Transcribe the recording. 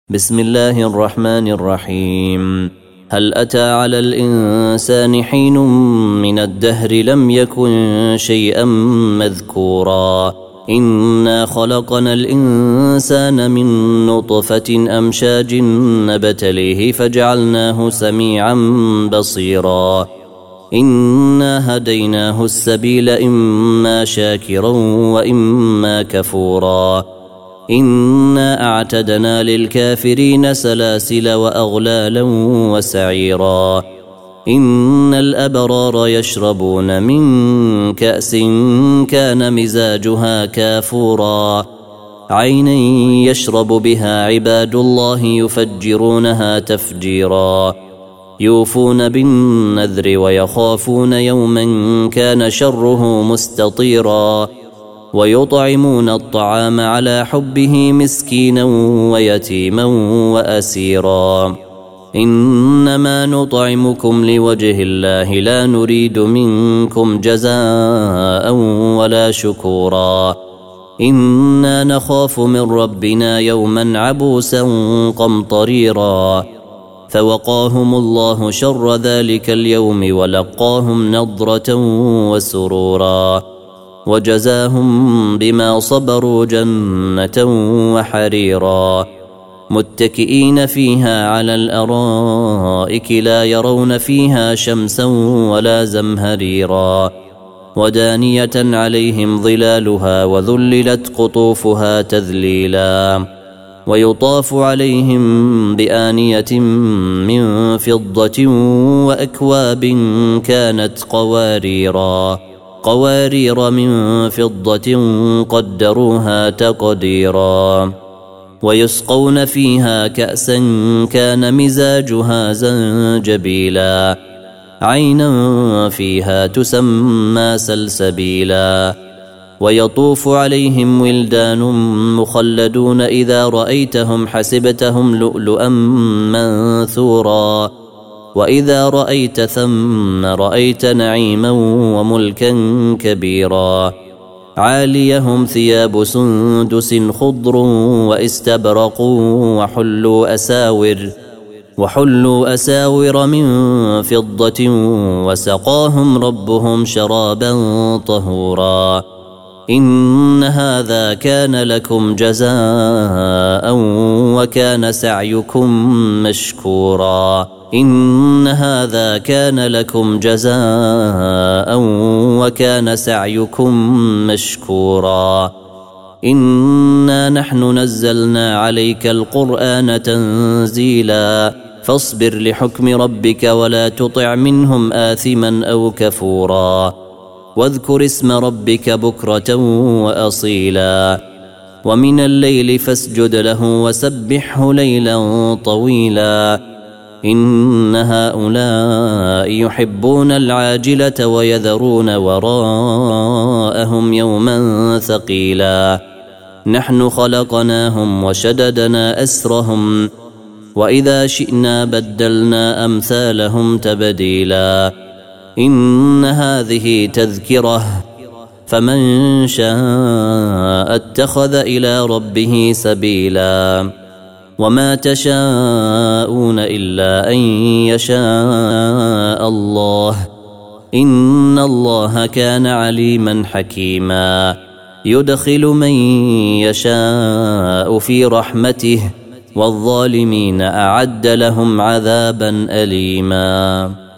بسم الله الرحمن الرحيم. هل أتى على الإنسان حين من الدهر لم يكن شيئا مذكورا إنا خلقنا الإنسان من نطفة أمشاج نبتليه فجعلناه سميعا بصيرا إنا هديناه السبيل إما شاكرا وإما كفورا إنا أعتدنا للكافرين سلاسل وأغلالا وسعيرا إن الأبرار يشربون من كأس كان مزاجها كافورا عينا يشرب بها عباد الله يفجرونها تفجيرا يوفون بالنذر ويخافون يوما كان شره مستطيرا ويطعمون الطعام على حبه مسكينا ويتيما وأسيرا إنما نطعمكم لوجه الله لا نريد منكم جزاء ولا شكورا إنا نخاف من ربنا يوما عبوسا قمطريرا فوقاهم الله شر ذلك اليوم ولقاهم نضرة وسرورا وجزاهم بما صبروا جنة وحريرا متكئين فيها على الأرائك لا يرون فيها شمسا ولا زمهريرا ودانية عليهم ظلالها وذللت قطوفها تذليلا ويطاف عليهم بآنية من فضة وأكواب كانت قوارير من فضة قدروها تقديرا ويسقون فيها كأسا كان مزاجها زنجبيلا عينا فيها تسمى سلسبيلا ويطوف عليهم ولدان مخلدون إذا رأيتهم حسبتهم لؤلؤا منثورا وإذا رأيت ثم رأيت نعيما وملكا كبيرا عاليهم ثياب سندس خضر واستبرق وحلوا أساور من فضة وسقاهم ربهم شرابا طهورا إن هذا كان لكم جزاء وكان سعيكم مشكورا إن هذا كان لكم جزاء وكان سعيكم مشكورا إنا نحن نزلنا عليك القرآن تنزيلا فاصبر لحكم ربك ولا تطع منهم آثما أو كفورا واذكر اسم ربك بكرة وأصيلا ومن الليل فاسجد له وسبحه ليلا طويلا إن هؤلاء يحبون العاجلة ويذرون وراءهم يوما ثقيلا نحن خلقناهم وشددنا أسرهم وإذا شئنا بدلنا أمثالهم تبديلا إن هذه تذكرة فمن شاء اتخذ إلى ربه سبيلا وما تشاءون إلا أن يشاء الله إن الله كان عليما حكيما يدخل من يشاء في رحمته والظالمين أعد لهم عذابا أليما.